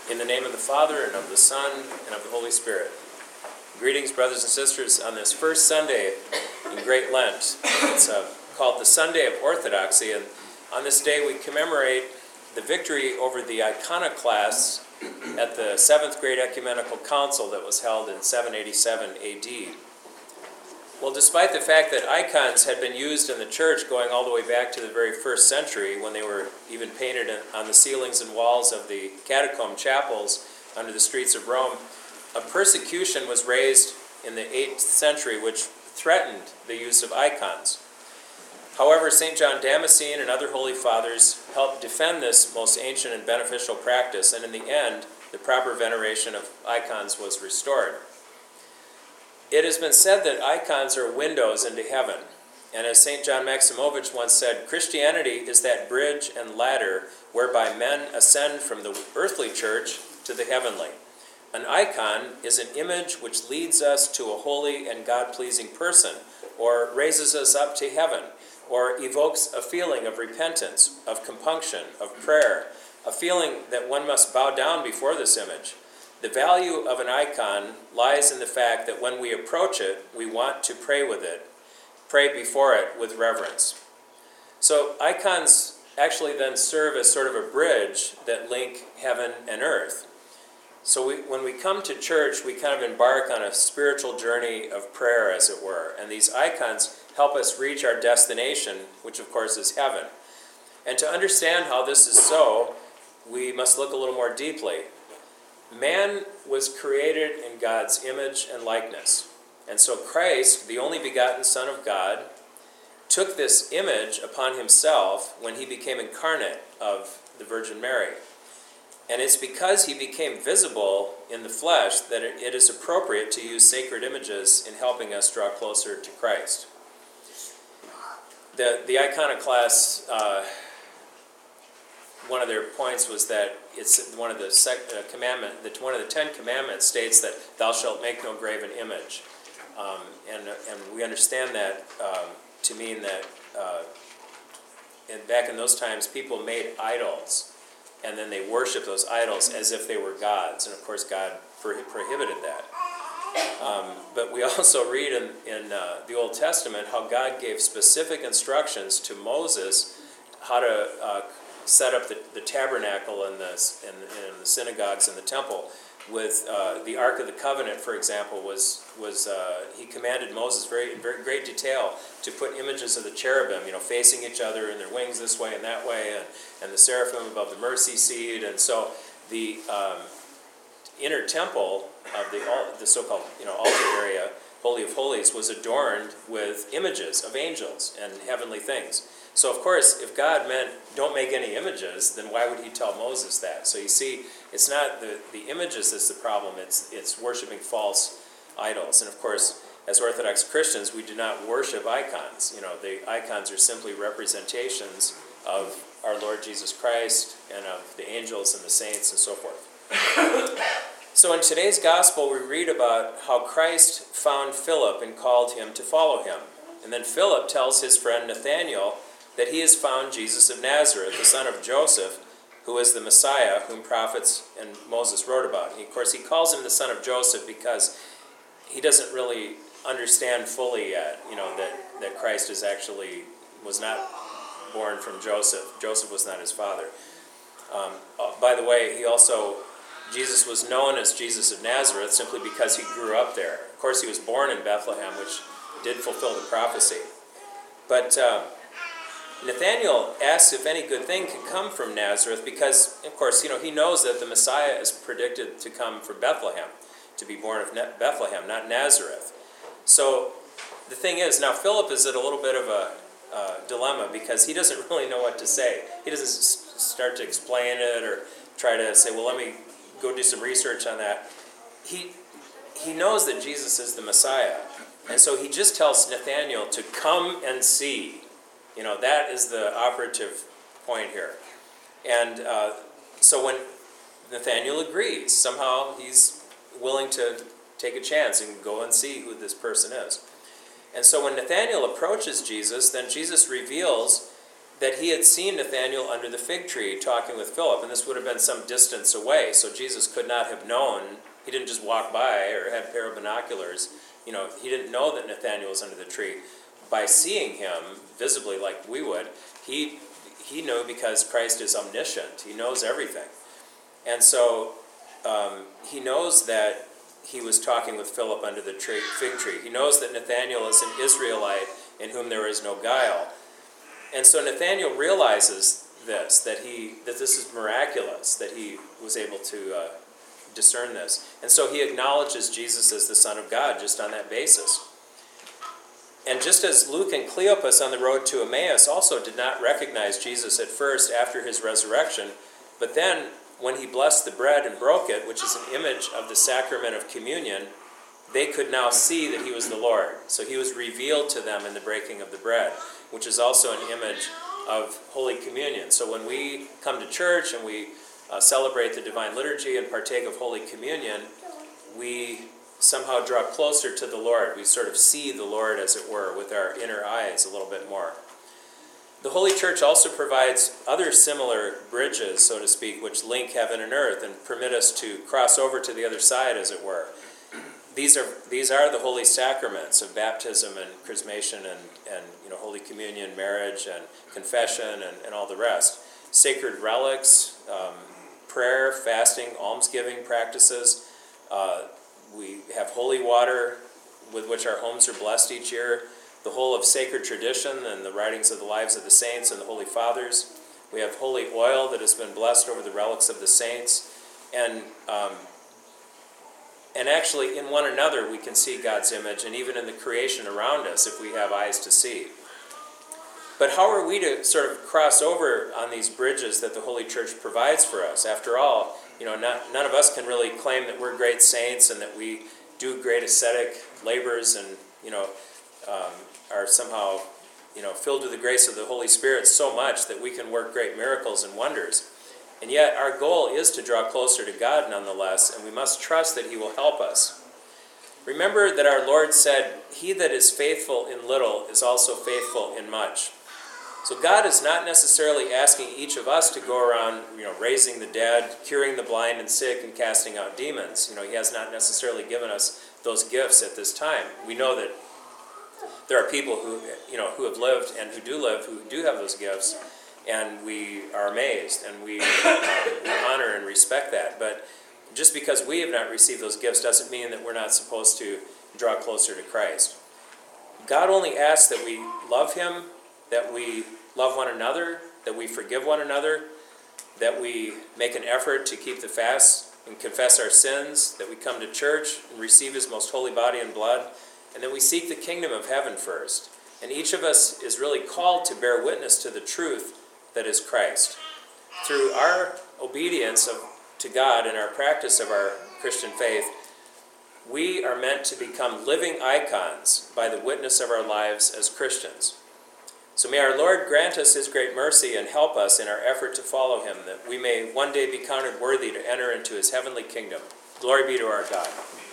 In the name of the Father, and of the Son, and of the Holy Spirit. Greetings, brothers and sisters, on this first Sunday in Great Lent. It's called the Sunday of Orthodoxy, and on this day we commemorate the victory over the iconoclasts at the Seventh Great Ecumenical Council that was held in 787 AD. Well, despite the fact that icons had been used in the church going all the way back to the very first century, when they were even painted on the ceilings and walls of the catacomb chapels under the streets of Rome, a persecution was raised in the 8th century which threatened the use of icons. However, St. John Damascene and other holy fathers helped defend this most ancient and beneficial practice, and in the end, the proper veneration of icons was restored. It has been said that icons are windows into heaven, and as St. John Maximovich once said, Christianity is that bridge and ladder whereby men ascend from the earthly church to the heavenly. An icon is an image which leads us to a holy and God-pleasing person, or raises us up to heaven, or evokes a feeling of repentance, of compunction, of prayer, a feeling that one must bow down before this image. The value of an icon lies in the fact that when we approach it, we want to pray with it, pray before it with reverence. So icons actually then serve as sort of a bridge that link heaven and earth. So when we come to church, we kind of embark on a spiritual journey of prayer, as it were, and these icons help us reach our destination, which of course is heaven. And to understand how this is so, we must look a little more deeply. Man was created in God's image and likeness. And so Christ, the only begotten Son of God, took this image upon himself when he became incarnate of the Virgin Mary. And it's because he became visible in the flesh that it is appropriate to use sacred images in helping us draw closer to Christ. The iconoclasts, one of their points was that it's one of the one of the 10 Commandments states that thou shalt make no graven image, and we understand that to mean that back in those times people made idols, and then they worshiped those idols as if they were gods, and of course God prohibited that. But we also read in the Old Testament how God gave specific instructions to Moses how to set up the tabernacle and the synagogues and the temple. With the Ark of the Covenant, for example, he commanded Moses in very great detail to put images of the cherubim, facing each other and their wings this way and that way, and the seraphim above the mercy seat. And so the inner temple of the so-called altar area, Holy of Holies, was adorned with images of angels and heavenly things. So, of course, if God meant don't make any images, then why would he tell Moses that? So you see, it's not the images that's the problem, it's worshiping false idols. And of course, as Orthodox Christians, we do not worship icons. The icons are simply representations of our Lord Jesus Christ and of the angels and the saints and so forth. So in today's gospel, we read about how Christ found Philip and called him to follow him. And then Philip tells his friend Nathanael that he has found Jesus of Nazareth, the son of Joseph, who is the Messiah whom prophets and Moses wrote about. Of course, he calls him the son of Joseph because he doesn't really understand fully yet, that Christ was not born from Joseph. Joseph was not his father. By the way, Jesus was known as Jesus of Nazareth simply because he grew up there. Of course, he was born in Bethlehem, which did fulfill the prophecy. But Nathanael asks if any good thing can come from Nazareth because, of course, he knows that the Messiah is predicted to come from Bethlehem, to be born of Bethlehem, not Nazareth. So the thing is, now Philip is at a little bit of a dilemma because he doesn't really know what to say. He doesn't start to explain it or try to say, well, let me go do some research on that. He knows that Jesus is the Messiah, and so he just tells Nathanael to come and see. That is the operative point here. And so when Nathanael agrees, somehow he's willing to take a chance and go and see who this person is. And so when Nathanael approaches Jesus, then Jesus reveals that he had seen Nathanael under the fig tree talking with Philip, and this would have been some distance away, so Jesus could not have known. He didn't just walk by or had a pair of binoculars. He didn't know that Nathanael was under the tree. By seeing him visibly like we would, he knew, because Christ is omniscient. He knows everything. And so he knows that he was talking with Philip under the fig tree. He knows that Nathanael is an Israelite in whom there is no guile. And so Nathanael realizes this, that this is miraculous, that he was able to discern this. And so he acknowledges Jesus as the Son of God just on that basis. And just as Luke and Cleopas on the road to Emmaus also did not recognize Jesus at first after his resurrection, but then when he blessed the bread and broke it, which is an image of the sacrament of communion, they could now see that he was the Lord. So he was revealed to them in the breaking of the bread, which is also an image of Holy Communion. So when we come to church and we celebrate the Divine Liturgy and partake of Holy Communion, we somehow draw closer to the Lord. We sort of see the Lord, as it were, with our inner eyes a little bit more. The Holy Church also provides other similar bridges, so to speak, which link heaven and earth and permit us to cross over to the other side, as it were. These are the holy sacraments of baptism and chrismation and Holy Communion, marriage and confession and all the rest. Sacred relics, prayer, fasting, almsgiving practices. We have holy water with which our homes are blessed each year. The whole of sacred tradition and the writings of the lives of the saints and the Holy Fathers. We have holy oil that has been blessed over the relics of the saints. And actually, in one another, we can see God's image, and even in the creation around us, if we have eyes to see. But how are we to sort of cross over on these bridges that the Holy Church provides for us? After all, none of us can really claim that we're great saints and that we do great ascetic labors and, are somehow, filled with the grace of the Holy Spirit so much that we can work great miracles and wonders. And yet our goal is to draw closer to God nonetheless, and we must trust that he will help us. Remember that our Lord said, "He that is faithful in little is also faithful in much." So God is not necessarily asking each of us to go around, raising the dead, curing the blind and sick, and casting out demons. He has not necessarily given us those gifts at this time. We know that there are people who have lived and who do have those gifts, and we are amazed, and we honor and respect that. But just because we have not received those gifts doesn't mean that we're not supposed to draw closer to Christ. God only asks that we love him, that we love one another, that we forgive one another, that we make an effort to keep the fast and confess our sins, that we come to church and receive his most holy body and blood, and that we seek the kingdom of heaven first. And each of us is really called to bear witness to the truth that is Christ. Through our obedience to God and our practice of our Christian faith, we are meant to become living icons by the witness of our lives as Christians. So may our Lord grant us his great mercy and help us in our effort to follow him, that we may one day be counted worthy to enter into his heavenly kingdom. Glory be to our God.